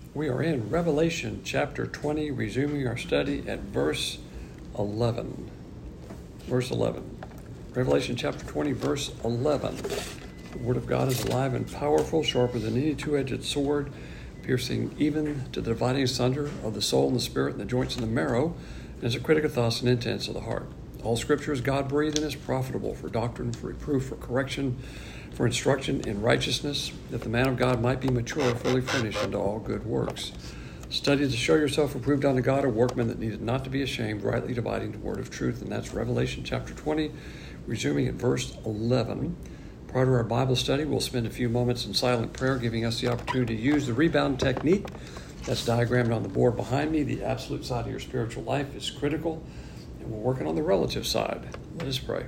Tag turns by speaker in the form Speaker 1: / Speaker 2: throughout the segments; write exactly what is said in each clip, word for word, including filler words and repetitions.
Speaker 1: We are in Revelation chapter twenty, resuming our study at verse eleven. Verse eleven. Revelation chapter twenty, verse eleven. The Word of God is alive and powerful, sharper than any two-edged sword, piercing even to the dividing asunder of the soul and the spirit and the joints and the marrow, and is a critic of thoughts and intents of the heart. All Scripture is God-breathed and is profitable for doctrine, for reproof, for correction, for instruction in righteousness, that the man of God might be mature, fully furnished unto all good works. Study to show yourself approved unto God, a workman that needed not to be ashamed, rightly dividing the word of truth. And that's Revelation chapter twenty, resuming at verse eleven. Prior to our Bible study, we'll spend a few moments in silent prayer, giving us the opportunity to use the rebound technique that's diagrammed on the board behind me. The absolute side of your spiritual life is critical, and we're working on the relative side. Let us pray.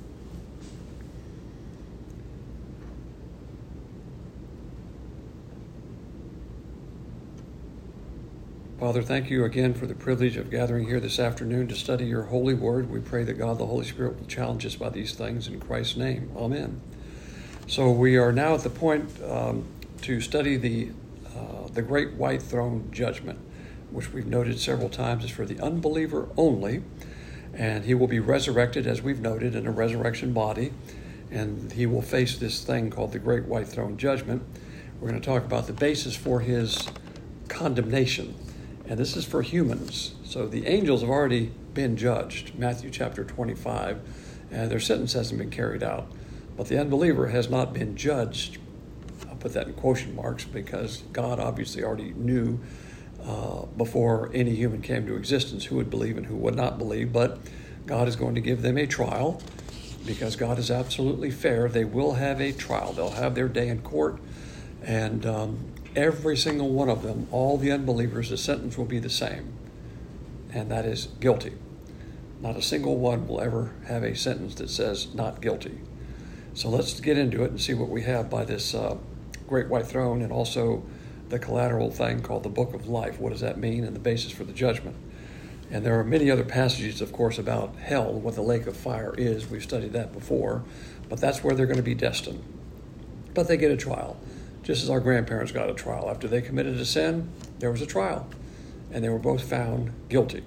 Speaker 1: Father, thank you again for the privilege of gathering here this afternoon to study your holy word. We pray that God the Holy Spirit will challenge us by these things in Christ's name. Amen. So we are now at the point um, to study the uh, the great white throne judgment, which we've noted several times is for the unbeliever only, and he will be resurrected, as we've noted, in a resurrection body, and he will face this thing called the great white throne judgment. We're going to talk about the basis for his condemnation. And this is for humans. So the angels have already been judged, Matthew chapter twenty-five, and their sentence hasn't been carried out. But the unbeliever has not been judged. I'll put that in quotation marks because God obviously already knew uh, before any human came to existence who would believe and who would not believe. But God is going to give them a trial because God is absolutely fair. They will have a trial. They'll have their day in court, and um, every single one of them, all the unbelievers, the sentence will be the same, and that is guilty. Not a single one will ever have a sentence that says not guilty. So let's get into it and see what we have by this uh, great white throne, and also the collateral thing called the book of life. What does that mean, and the basis for the judgment? And there are many other passages, of course, about hell, what the lake of fire is. We've studied that before, but that's where they're going to be destined. But they get a trial. Just as our grandparents got a trial. After they committed a sin, there was a trial, and they were both found guilty.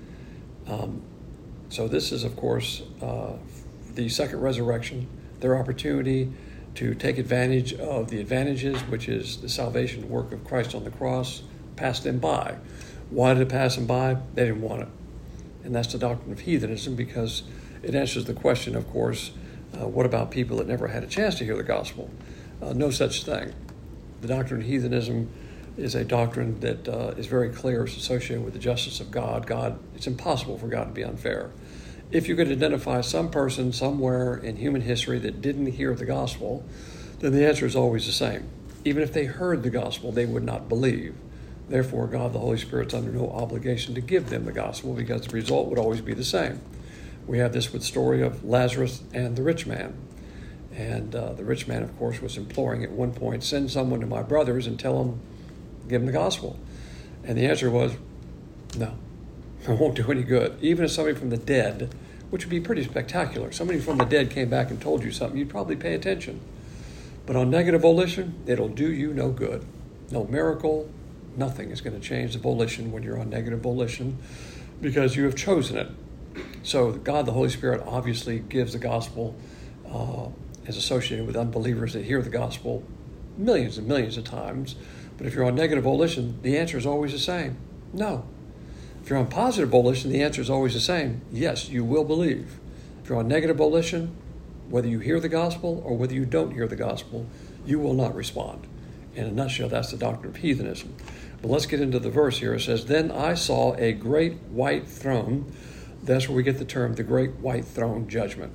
Speaker 1: Um, so this is, of course, uh, the second resurrection, their opportunity to take advantage of the advantages, which is the salvation work of Christ on the cross, passed them by. Why did it pass them by? They didn't want it. And that's the doctrine of heathenism, because it answers the question, of course, uh, what about people that never had a chance to hear the gospel? Uh, no such thing. The doctrine of heathenism is a doctrine that uh, is very clear. It's associated with the justice of God. God, it's impossible for God to be unfair. If you could identify some person somewhere in human history that didn't hear the gospel, then the answer is always the same. Even if they heard the gospel, they would not believe. Therefore, God, the Holy Spirit's under no obligation to give them the gospel, because the result would always be the same. We have this with the story of Lazarus and the rich man. And uh, the rich man, of course, was imploring at one point, send someone to my brothers and tell them, give them the gospel. And the answer was, no, it won't do any good. Even if somebody from the dead, which would be pretty spectacular, somebody from the dead came back and told you something, you'd probably pay attention. But on negative volition, it'll do you no good. No miracle, nothing is going to change the volition when you're on negative volition, because you have chosen it. So God, the Holy Spirit, obviously gives the gospel uh, is associated with unbelievers that hear the gospel millions and millions of times. But if you're on negative volition, the answer is always the same. No. If you're on positive volition, the answer is always the same. Yes, you will believe. If you're on negative volition, whether you hear the gospel or whether you don't hear the gospel, you will not respond. In a nutshell, that's the doctrine of heathenism. But let's get into the verse here. It says, then I saw a great white throne. That's where we get the term, the great white throne judgment.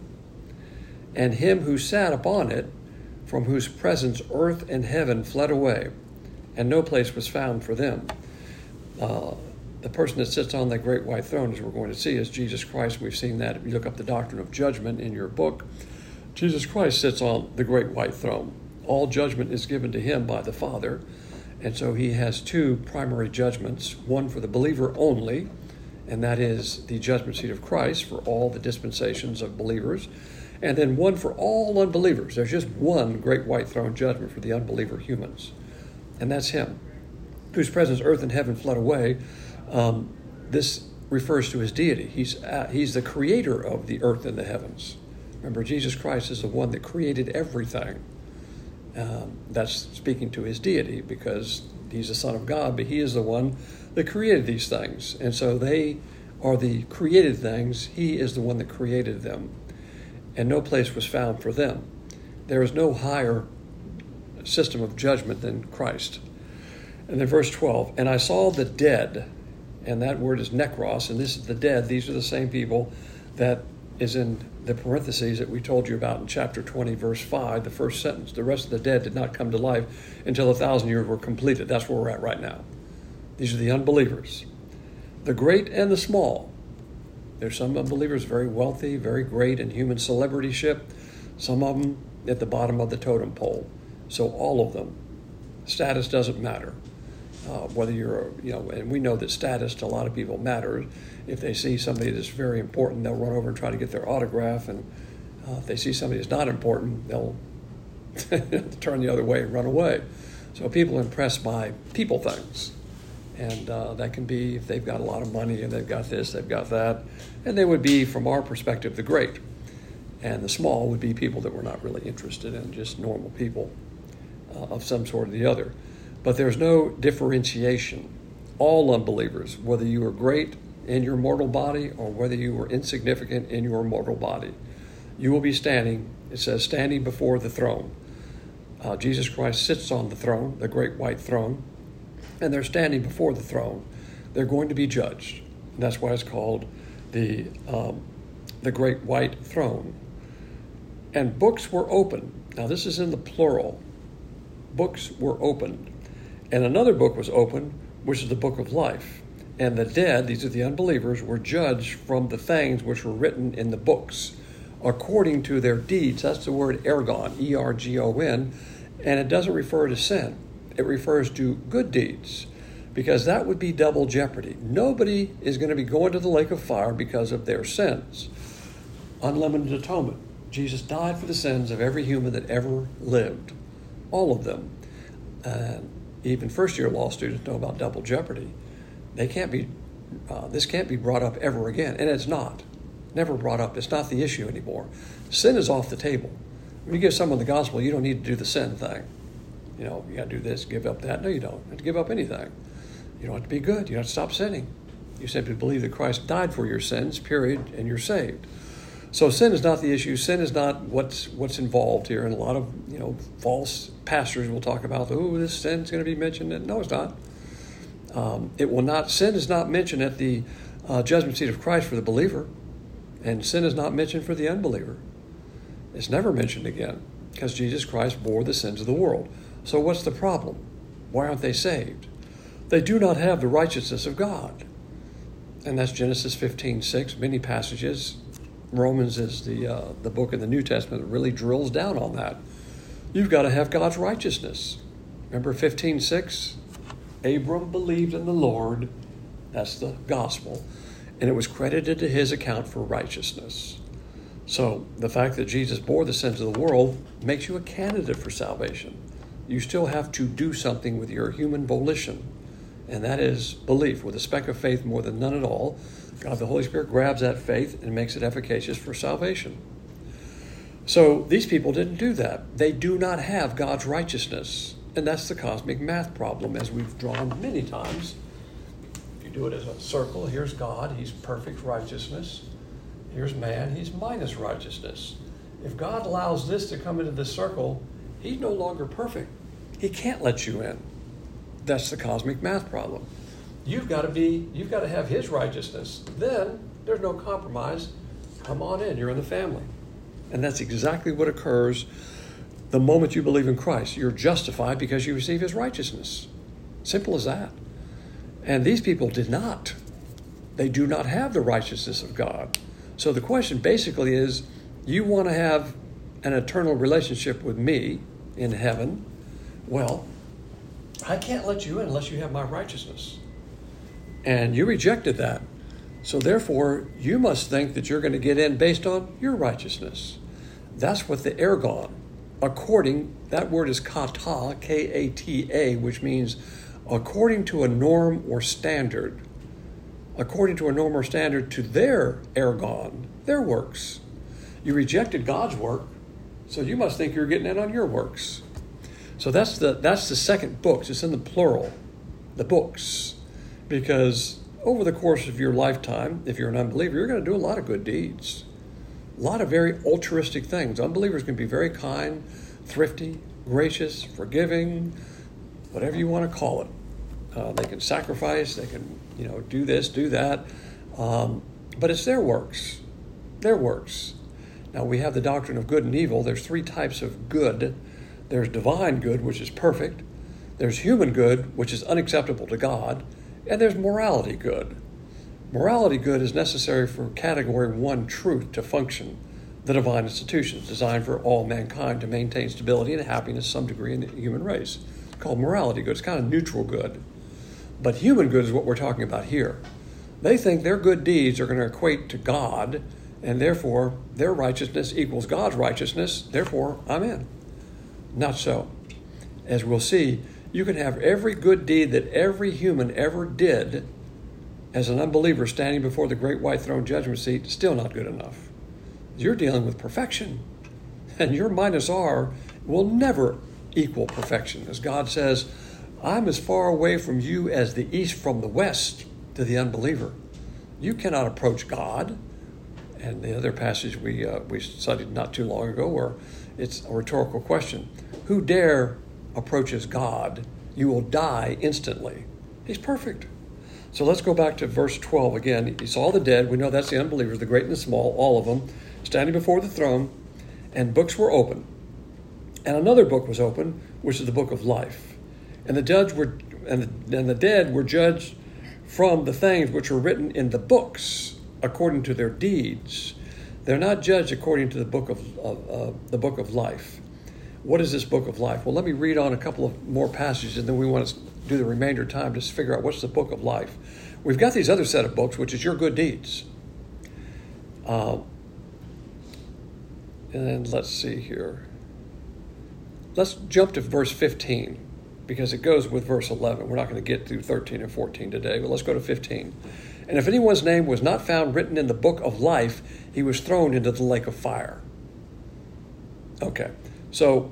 Speaker 1: And him who sat upon it, from whose presence earth and heaven fled away, and no place was found for them. Uh, the person that sits on that great white throne, as we're going to see, is Jesus Christ. We've seen that if you look up the doctrine of judgment in your book. Jesus Christ sits on the great white throne. All judgment is given to him by the Father, and so he has two primary judgments, one for the believer only, and that is the judgment seat of Christ for all the dispensations of believers, and then one for all unbelievers. There's just one great white throne judgment for the unbeliever humans, and that's him. whose presence earth and heaven fled away. Um, this refers to his deity. He's, uh, he's the creator of the earth and the heavens. Remember, Jesus Christ is the one that created everything. Um, that's speaking to his deity because he's the Son of God, but he is the one that created these things. And so they are the created things. He is the one that created them. And no place was found for them. There is no higher system of judgment than Christ. And then verse twelve, and I saw the dead, and that word is nekros, and this is the dead. These are the same people that is in the parentheses that we told you about in chapter twenty, verse five, the first sentence. The rest of the dead did not come to life until a thousand years were completed. That's where we're at right now. These are the unbelievers, the great and the small. There's some unbelievers very wealthy, very great in human celebrityship. Some of them at the bottom of the totem pole. So all of them. Status doesn't matter. Uh, whether you're, you know, and we know that status to a lot of people matters. If they see somebody that's very important, they'll run over and try to get their autograph. And uh, if they see somebody that's not important, they'll turn the other way and run away. So people are impressed by people things. And uh, that can be if they've got a lot of money and they've got this, they've got that. And they would be, from our perspective, the great. And the small would be people that we're not really interested in, just normal people uh, of some sort or the other. But there's no differentiation. All unbelievers, whether you are great in your mortal body or whether you are insignificant in your mortal body, you will be standing, it says, standing before the throne. Uh, Jesus Christ sits on the throne, the great white throne, and they're standing before the throne. They're going to be judged. And that's why it's called the, um, the great white throne. And books were opened. Now this is in the plural. Books were opened. And another book was opened, which is the book of life. And the dead, these are the unbelievers, were judged from the things which were written in the books, according to their deeds. That's the word ergon, E R G O N, and it doesn't refer to sin. It refers to good deeds, because that would be double jeopardy. Nobody is going to be going to the lake of fire because of their sins. Unlimited atonement. Jesus died for the sins of every human that ever lived, all of them. And even first-year law students know about double jeopardy. They can't be, uh, this can't be brought up ever again, and it's not. Never brought up. It's not the issue anymore. Sin is off the table. When you give someone the gospel, you don't need to do the sin thing. You know, you got to do this, give up that. No, you don't. You have to give up anything. You don't have to be good. You don't have to stop sinning. You simply believe that Christ died for your sins, period, and you're saved. So sin is not the issue. Sin is not what's what's involved here. And a lot of, you know, false pastors will talk about, oh, this sin's going to be mentioned. No, it's not. Um, it will not. Sin is not mentioned at the uh, judgment seat of Christ for the believer, and sin is not mentioned for the unbeliever. It's never mentioned again because Jesus Christ bore the sins of the world. So what's the problem? Why aren't they saved? They do not have the righteousness of God. And that's Genesis fifteen six, many passages. Romans is the uh, the book in the New Testament that really drills down on that. You've got to have God's righteousness. Remember fifteen six? Abram believed in the Lord. That's the gospel. And it was credited to his account for righteousness. So the fact that Jesus bore the sins of the world makes you a candidate for salvation. You still have to do something with your human volition. And that is belief. With a speck of faith more than none at all, God the Holy Spirit grabs that faith and makes it efficacious for salvation. So these people didn't do that. They do not have God's righteousness. And that's the cosmic math problem, as we've drawn many times. If you do it as a circle, here's God, he's perfect righteousness. Here's man, he's minus righteousness. If God allows this to come into this circle, he's no longer perfect. He can't let you in. That's the cosmic math problem. You've got to be, you've got to have his righteousness. Then there's no compromise. Come on in, you're in the family. And that's exactly what occurs the moment you believe in Christ. You're justified because you receive his righteousness. Simple as that. And these people did not. They do not have the righteousness of God. So the question basically is, you want to have an eternal relationship with me in heaven? Well, I can't let you in unless you have my righteousness. And you rejected that. So therefore, you must think that you're going to get in based on your righteousness. That's what the ergon, according, that word is kata, K A T A, which means according to a norm or standard, according to a norm or standard to their ergon, their works. You rejected God's work, so you must think you're getting in on your works. So that's the that's the second books. It's in the plural, the books, because over the course of your lifetime, if you're an unbeliever, you're going to do a lot of good deeds, a lot of very altruistic things. Unbelievers can be very kind, thrifty, gracious, forgiving, whatever you want to call it. Uh, they can sacrifice, they can, you know, do this, do that, um, but it's their works, their works. Now we have the doctrine of good and evil. There's three types of good. There's divine good, which is perfect. There's human good, which is unacceptable to God. And there's morality good. Morality good is necessary for category one truth to function, the divine institutions designed for all mankind to maintain stability and happiness to some degree in the human race. It's called morality good. It's kind of neutral good. But human good is what we're talking about here. They think their good deeds are going to equate to God, and therefore their righteousness equals God's righteousness. Therefore, I'm in. Not so. As we'll see, you can have every good deed that every human ever did as an unbeliever standing before the great white throne judgment seat, still not good enough. You're dealing with perfection, and your minus R will never equal perfection. As God says, I'm as far away from you as the east from the west to the unbeliever. You cannot approach God. And the other passage we uh, we studied not too long ago, where it's a rhetorical question. Who dare approaches God? You will die instantly. He's perfect. So let's go back to verse twelve again. He saw the dead. We know that's the unbelievers, the great and the small, all of them, standing before the throne, and books were open. And another book was open, which is the book of life. And the judge were and the, and the dead were judged from the things which were written in the books according to their deeds. They're not judged according to the book of, of uh, the book of life. What is this book of life? Well, let me read on a couple of more passages, and then we want to do the remainder of time to figure out what's the book of life. We've got these other set of books, which is your good deeds. Uh, and then let's see here. Let's jump to verse fifteen, because it goes with verse eleven. We're not going to get through thirteen and fourteen today, but let's go to fifteen. And if anyone's name was not found written in the book of life, he was thrown into the lake of fire. Okay, so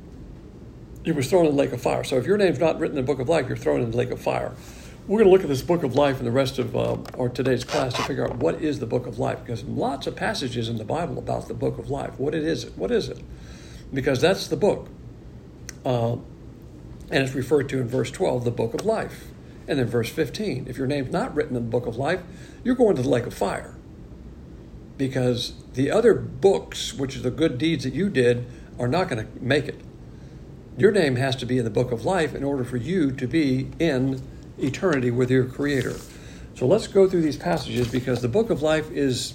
Speaker 1: he was thrown in the lake of fire. So if your name's not written in the book of life, you're thrown in the lake of fire. We're going to look at this book of life in the rest of uh, our today's class to figure out what is the book of life, because lots of passages in the Bible about the book of life. What it is, what is it? Because that's the book. Uh, and it's referred to in verse twelve, the book of life. And then verse fifteen, if your name's not written in the book of life, you're going to the lake of fire. Because the other books, which are the good deeds that you did, are not going to make it. Your name has to be in the book of life in order for you to be in eternity with your Creator. So let's go through these passages, because the book of life is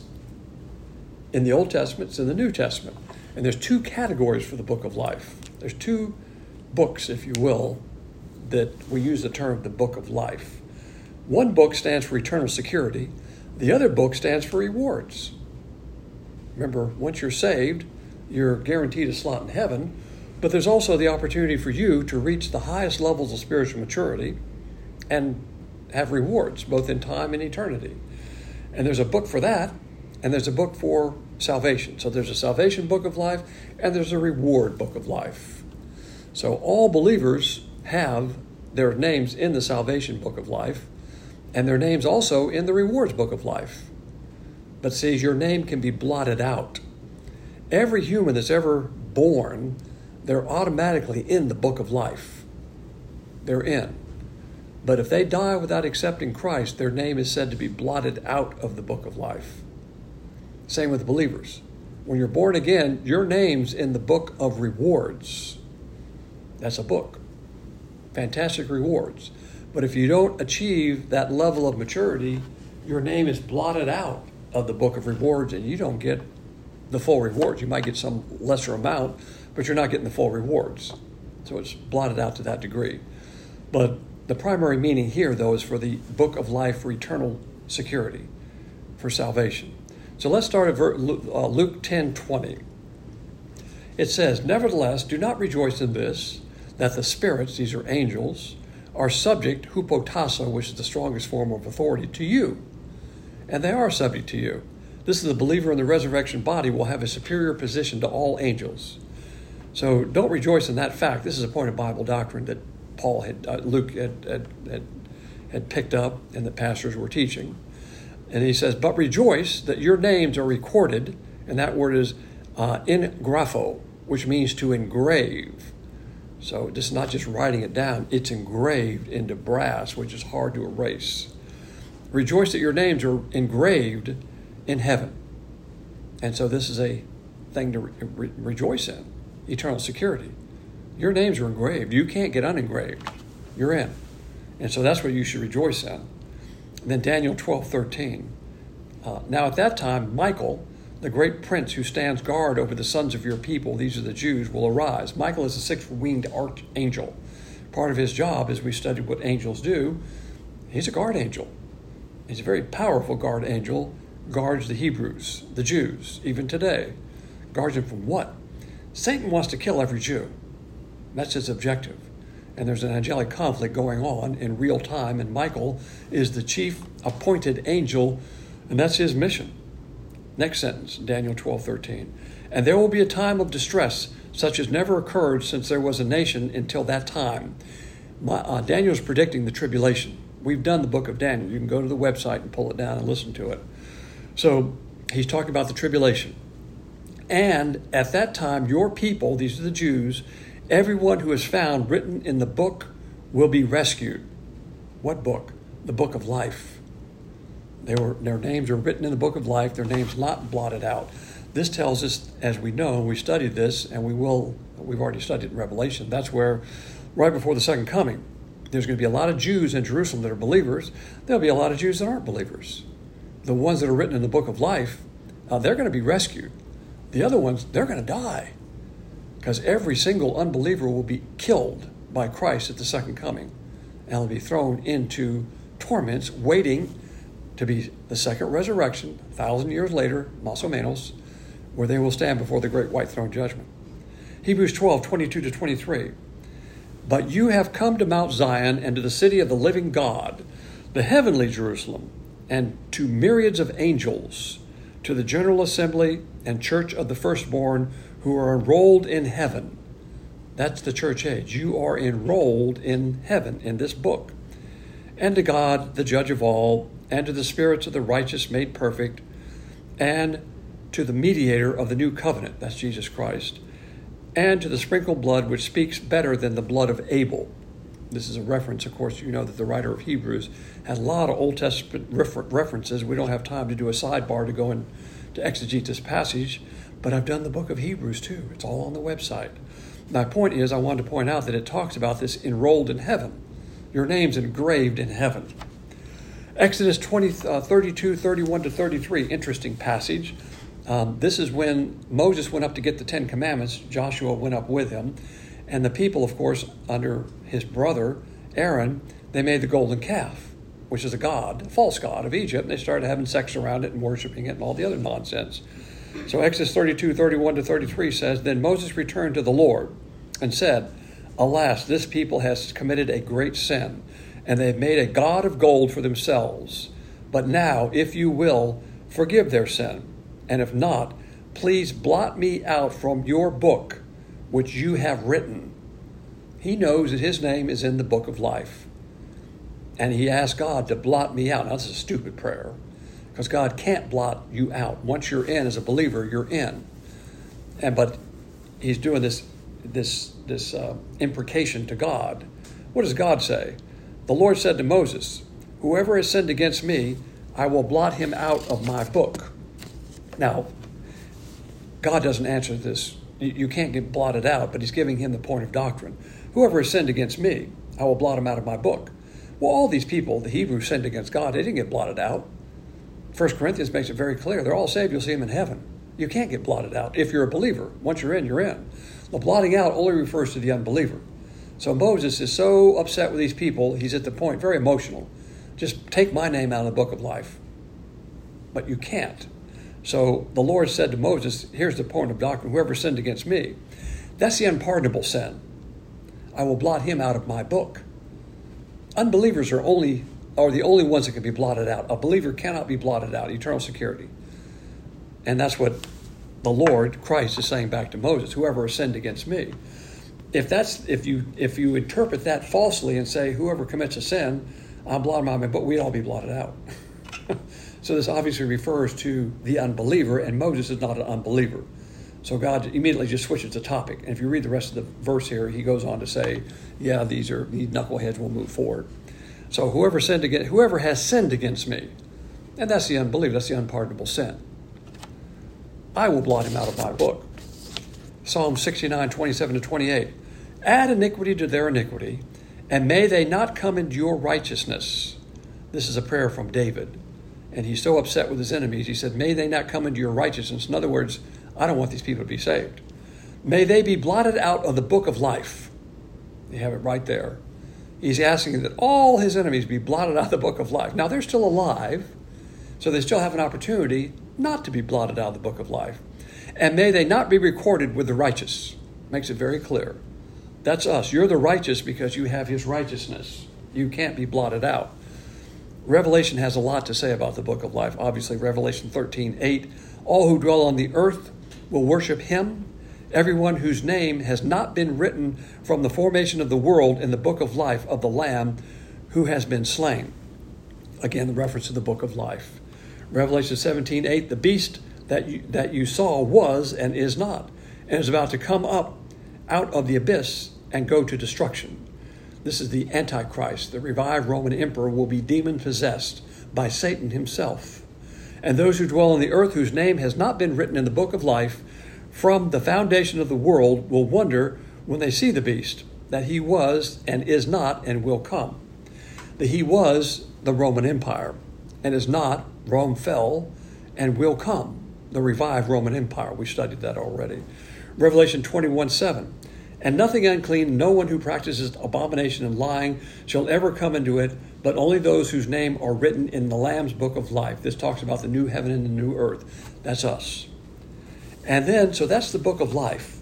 Speaker 1: in the Old Testament, it's in the New Testament. And there's two categories for the book of life. There's two books, if you will, that we use the term the book of life. One book stands for eternal security. The other book stands for rewards. Remember, once you're saved, you're guaranteed a slot in heaven, but there's also the opportunity for you to reach the highest levels of spiritual maturity and have rewards, both in time and eternity. And there's a book for that, and there's a book for salvation. So there's a salvation book of life, and there's a reward book of life. So all believers have their names in the salvation book of life, and their names also in the rewards book of life. But see, your name can be blotted out. Every human that's ever born, they're automatically in the book of life. They're in. But if they die without accepting Christ, their name is said to be blotted out of the book of life. Same with believers. When you're born again, your name's in the book of rewards. That's a book. Fantastic rewards. But if you don't achieve that level of maturity, your name is blotted out of the book of rewards, and you don't get the full rewards. You might get some lesser amount, but you're not getting the full rewards. So it's blotted out to that degree. But the primary meaning here, though, is for the book of life for eternal security, for salvation. So let's start at Luke ten twenty. It says, "Nevertheless, do not rejoice in this, that the spirits," these are angels, are subject, hupotasso, which is the strongest form of authority, to you. And they are subject to you. This is the believer in the resurrection body will have a superior position to all angels. So don't rejoice in that fact. This is a point of Bible doctrine that Paul had, uh, Luke had, had, had, had picked up and that pastors were teaching. And he says, but rejoice that your names are recorded, and that word is uh, engrapho, which means to engrave. So this is not just writing it down, it's engraved into brass, which is hard to erase. Rejoice that your names are engraved in heaven. And so this is a thing to re- re- rejoice in, eternal security. Your names are engraved. You can't get unengraved. You're in. And so that's what you should rejoice in. And then Daniel twelve thirteen. Uh, now at that time, Michael, the great prince who stands guard over the sons of your people, these are the Jews, will arise. Michael is a six-winged archangel. Part of his job, as we studied what angels do, he's a guard angel. He's a very powerful guard angel, guards the Hebrews, the Jews, even today. Guards them from what? Satan wants to kill every Jew. That's his objective. And there's an angelic conflict going on in real time, and Michael is the chief appointed angel, and that's his mission. Next sentence, Daniel twelve thirteen. And there will be a time of distress, such as never occurred since there was a nation until that time. My, uh, Daniel is predicting the tribulation. We've done the book of Daniel. You can go to the website and pull it down and listen to it. So he's talking about the tribulation. And at that time, your people, these are the Jews, everyone who is found written in the book will be rescued. What book? The book of life. They were, their names are written in the book of life. Their names not blotted out. This tells us, as we know, we studied this, and we will, we've already studied in Revelation. That's where, right before the second coming, there's going to be a lot of Jews in Jerusalem that are believers. There'll be a lot of Jews that aren't believers. The ones that are written in the book of life, uh, they're going to be rescued. The other ones, they're going to die. Because every single unbeliever will be killed by Christ at the second coming. And will be thrown into torments, waiting to be the second resurrection, a thousand years later, Masomenos, where they will stand before the great white throne judgment. Hebrews twelve, twenty-two to twenty-three. But you have come to Mount Zion and to the city of the living God, the heavenly Jerusalem, and to myriads of angels, to the general assembly and church of the firstborn who are enrolled in heaven. That's the church age. You are enrolled in heaven in this book. And to God, the judge of all, and to the spirits of the righteous made perfect, and to the mediator of the new covenant, that's Jesus Christ, and to the sprinkled blood which speaks better than the blood of Abel. This is a reference, of course, you know that the writer of Hebrews has a lot of Old Testament refer- references. We don't have time to do a sidebar to go and to exegete this passage, but I've done the book of Hebrews too. It's all on the website. My point is, I wanted to point out that it talks about this enrolled in heaven. Your name's engraved in heaven. Exodus twenty, uh, thirty-two, thirty-one to thirty-three, interesting passage. Um, this is when Moses went up to get the Ten Commandments. Joshua went up with him. And the people, of course, under his brother, Aaron, they made the golden calf, which is a god, a false god of Egypt. And they started having sex around it and worshiping it and all the other nonsense. So Exodus thirty-two, thirty-one to thirty-three says, Then Moses returned to the Lord and said, Alas, this people has committed a great sin, and they have made a god of gold for themselves. But now, if you will, forgive their sin. And if not, please blot me out from your book, which you have written. He knows that his name is in the book of life. And he asked God to blot me out. Now, this is a stupid prayer, because God can't blot you out. Once you're in as a believer, you're in. And but he's doing this this this uh, imprecation to God. What does God say? The Lord said to Moses, Whoever has sinned against me, I will blot him out of my book. Now, God doesn't answer this. You can't get blotted out, but he's giving him the point of doctrine. Whoever has sinned against me, I will blot him out of my book. Well, all these people, the Hebrews, sinned against God. They didn't get blotted out. First Corinthians makes it very clear. They're all saved. You'll see them in heaven. You can't get blotted out if you're a believer. Once you're in, you're in. The blotting out only refers to the unbeliever. So Moses is so upset with these people, he's at the point, very emotional. Just take my name out of the book of life. But you can't. So the Lord said to Moses, here's the point of doctrine, whoever sinned against me, that's the unpardonable sin. I will blot him out of my book. unbelievers are only are the only ones that can be blotted out. A believer cannot be blotted out, eternal security. And that's what the Lord, Christ, is saying back to Moses, whoever has sinned against me. If that's if you if you interpret that falsely and say whoever commits a sin, I'm blotted out, but we'd all be blotted out. So this obviously refers to the unbeliever, and Moses is not an unbeliever. So God immediately just switches the topic. And if you read the rest of the verse here, he goes on to say, yeah, these are these knuckleheads will move forward. So whoever sinned against, whoever has sinned against me, and that's the unbeliever, that's the unpardonable sin, I will blot him out of my book. Psalm sixty-nine, twenty-seven to twenty-eight. Add iniquity to their iniquity, and may they not come into your righteousness. This is a prayer from David. And he's so upset with his enemies, he said, may they not come into your righteousness. In other words, I don't want these people to be saved. May they be blotted out of the book of life. You have it right there. He's asking that all his enemies be blotted out of the book of life. Now, they're still alive, so they still have an opportunity not to be blotted out of the book of life. And may they not be recorded with the righteous. Makes it very clear. That's us. You're the righteous because you have his righteousness. You can't be blotted out. Revelation has a lot to say about the book of life. Obviously, Revelation thirteen, eight. All who dwell on the earth will worship him. Everyone whose name has not been written from the formation of the world in the book of life of the Lamb who has been slain. Again, the reference to the book of life. Revelation seventeen, eight. The beast that you, that you saw was and is not, and is about to come up out of the abyss and go to destruction. This is the Antichrist. The revived Roman emperor will be demon-possessed by Satan himself. And those who dwell on the earth whose name has not been written in the book of life from the foundation of the world will wonder when they see the beast that he was and is not and will come. The he was the Roman Empire and is not. Rome fell and will come. The revived Roman Empire. We studied that already. Revelation twenty-one, seven. And nothing unclean, no one who practices abomination and lying shall ever come into it, but only those whose name are written in the Lamb's book of life. This talks about the new heaven and the new earth. That's us. And then, so that's the book of life.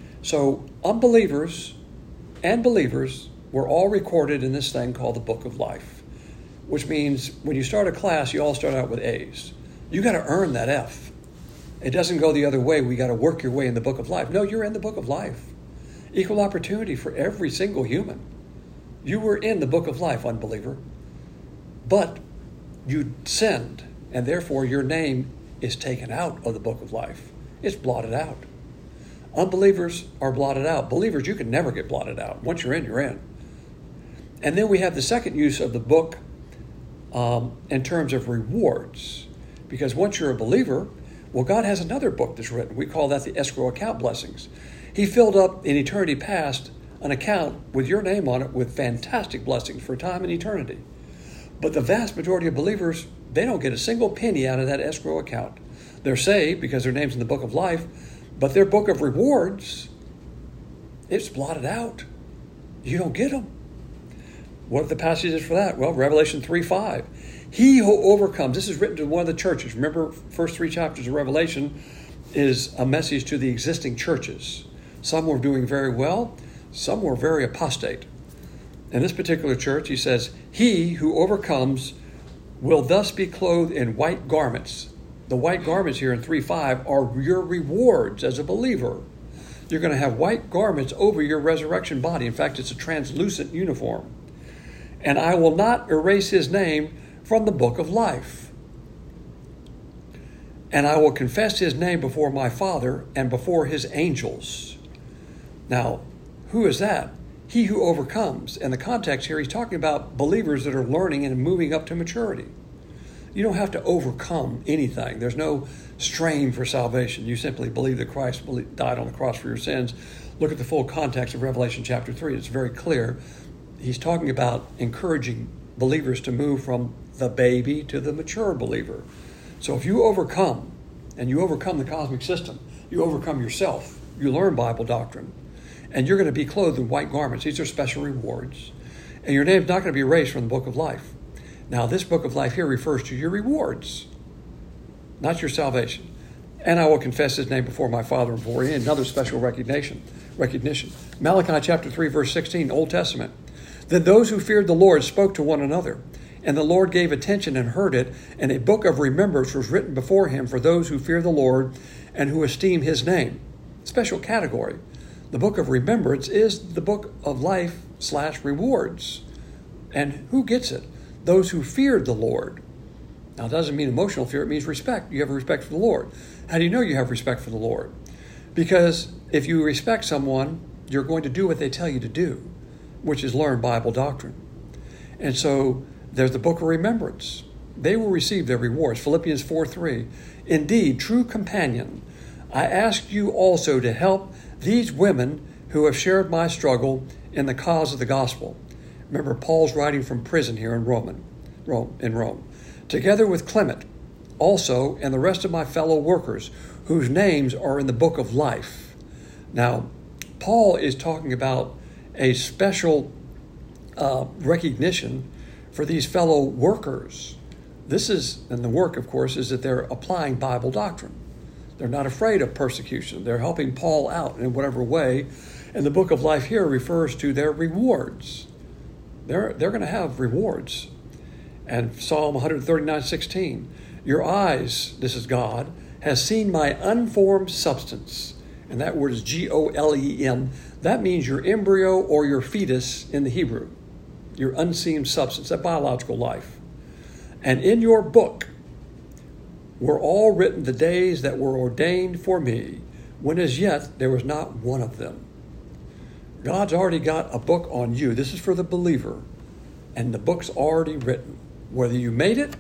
Speaker 1: So unbelievers and believers were all recorded in this thing called the book of life, which means when you start a class, you all start out with A's. You got to earn that F. It doesn't go the other way. We got to work your way in the book of life. No, you're in the book of life. Equal opportunity for every single human. You were in the book of life, unbeliever. But you sinned, and therefore your name is taken out of the book of life. It's blotted out. Unbelievers are blotted out. Believers, you can never get blotted out. Once you're in, you're in. And then we have the second use of the book um, in terms of rewards. Because once you're a believer, well, God has another book that's written. We call that the escrow account blessings. He filled up in eternity past an account with your name on it with fantastic blessings for time and eternity. But the vast majority of believers, they don't get a single penny out of that escrow account. They're saved because their name's in the book of life, but their book of rewards, it's blotted out. You don't get them. What are the passages for that? Well, Revelation three, five. He who overcomes, this is written to one of the churches. Remember, first three chapters of Revelation is a message to the existing churches. Some were doing very well. Some were very apostate. In this particular church, he says, he who overcomes will thus be clothed in white garments. The white garments here in three five are your rewards as a believer. You're going to have white garments over your resurrection body. In fact, it's a translucent uniform. And I will not erase his name from the book of life. And I will confess his name before my Father and before his angels. Now, who is that? He who overcomes. And the context here, he's talking about believers that are learning and moving up to maturity. You don't have to overcome anything. There's no strain for salvation. You simply believe that Christ died on the cross for your sins. Look at the full context of Revelation chapter three. It's very clear. He's talking about encouraging believers to move from the baby to the mature believer. So if you overcome, and you overcome the cosmic system, you overcome yourself. You learn Bible doctrine. And you're going to be clothed in white garments. These are special rewards. And your name's not going to be erased from the book of life. Now, this book of life here refers to your rewards, not your salvation. And I will confess his name before my Father and before him. Another special recognition. Recognition. Malachi chapter three, verse sixteen, Old Testament. Then those who feared the Lord spoke to one another, and the Lord gave attention and heard it, and a book of remembrance was written before him for those who fear the Lord and who esteem his name. Special category. The book of remembrance is the book of life slash rewards. And who gets it? Those who feared the Lord. Now, it doesn't mean emotional fear. It means respect. You have respect for the Lord. How do you know you have respect for the Lord? Because if you respect someone, you're going to do what they tell you to do, which is learn Bible doctrine. And so there's the book of remembrance. They will receive their rewards. Philippians four three. Indeed, true companion, I ask you also to help these women who have shared my struggle in the cause of the gospel. Remember, Paul's writing from prison here in Roman, Rome, in Rome. Together with Clement, also, and the rest of my fellow workers, whose names are in the book of life. Now, Paul is talking about a special uh, recognition for these fellow workers. This is, and the work, of course, is that they're applying Bible doctrine. They're not afraid of persecution. They're helping Paul out in whatever way. And the book of life here refers to their rewards. They're, they're going to have rewards. And Psalm one thirty-nine sixteen, your eyes, this is God, has seen my unformed substance. And that word is G O L E M. That means your embryo or your fetus in the Hebrew. Your unseen substance, that biological life. And in your book were all written the days that were ordained for me, when as yet there was not one of them. God's already got a book on you. This is for the believer. And the book's already written, whether you made it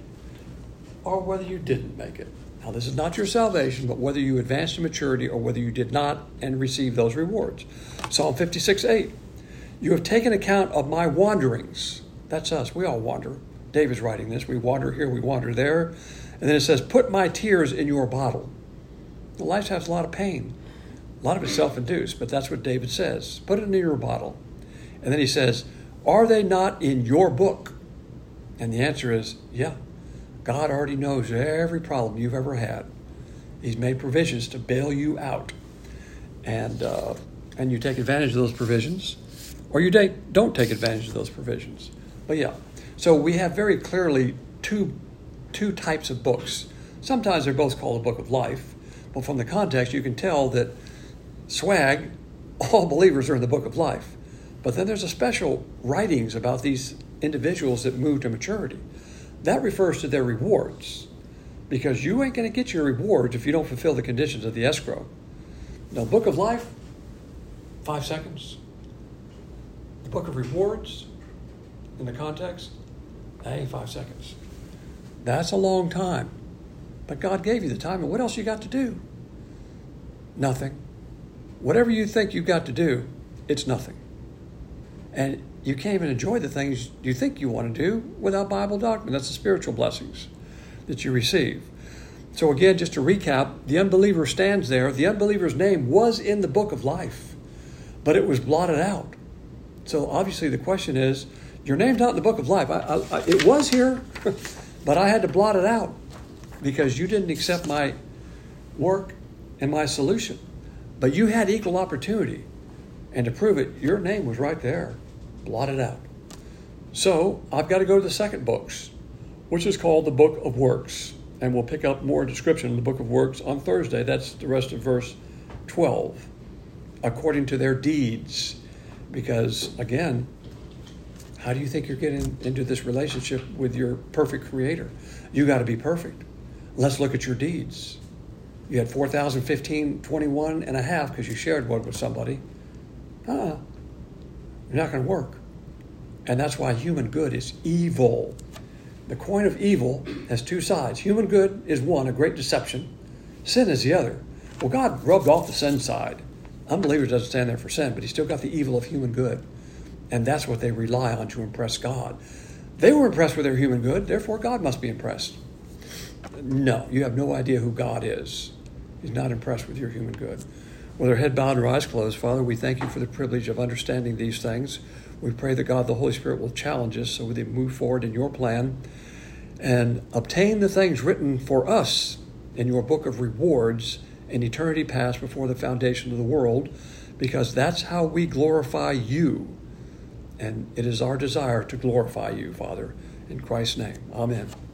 Speaker 1: or whether you didn't make it. Now, this is not your salvation, but whether you advanced to maturity or whether you did not and received those rewards. Psalm fifty-six eight, you have taken account of my wanderings. That's us. We all wander. David's writing this. We wander here, we wander there. And then it says, put my tears in your bottle. The life has a lot of pain. A lot of it's self-induced, but that's what David says. Put it in your bottle. And then he says, are they not in your book? And the answer is, yeah. God already knows every problem you've ever had. He's made provisions to bail you out. And uh, and you take advantage of those provisions, or you don't take advantage of those provisions. But yeah, so we have very clearly two, two types of books. Sometimes they're both called the book of life, but from the context you can tell that swag, all believers are in the book of life. But then there's a special writings about these individuals that move to maturity. That refers to their rewards, because you ain't going to get your rewards if you don't fulfill the conditions of the escrow. Now, book of life, five seconds. The book of rewards, in the context, that ain't five seconds. That's a long time. But God gave you the time, and what else you got to do? Nothing. Whatever you think you've got to do, it's nothing. And you can't even enjoy the things you think you want to do without Bible doctrine. That's the spiritual blessings that you receive. So again, just to recap, the unbeliever stands there. The unbeliever's name was in the book of life, but it was blotted out. So obviously the question is, your name's not in the book of life. I, I, I, it was here, but I had to blot it out because you didn't accept my work and my solution. But you had equal opportunity. And to prove it, your name was right there, blotted out. So I've got to go to the second books, which is called the Book of Works. And we'll pick up more description in the Book of Works on Thursday. That's the rest of verse twelve. According to their deeds. Because, again, how do you think you're getting into this relationship with your perfect creator? You got to be perfect. Let's look at your deeds. You had four thousand fifteen, twenty-one and a half because you shared one with somebody. Uh-uh. You're not going to work. And that's why human good is evil. The coin of evil has two sides. Human good is one, a great deception. Sin is the other. Well, God rubbed off the sin side. Unbelievers doesn't stand there for sin, but he's still got the evil of human good. And that's what they rely on to impress God. They were impressed with their human good, therefore God must be impressed. No, you have no idea who God is. He's not impressed with your human good. With our head bowed and our eyes closed, Father, we thank you for the privilege of understanding these things. We pray that God, the Holy Spirit, will challenge us so we can move forward in your plan and obtain the things written for us in your book of rewards in eternity past before the foundation of the world, because that's how we glorify you. And it is our desire to glorify you, Father, in Christ's name. Amen.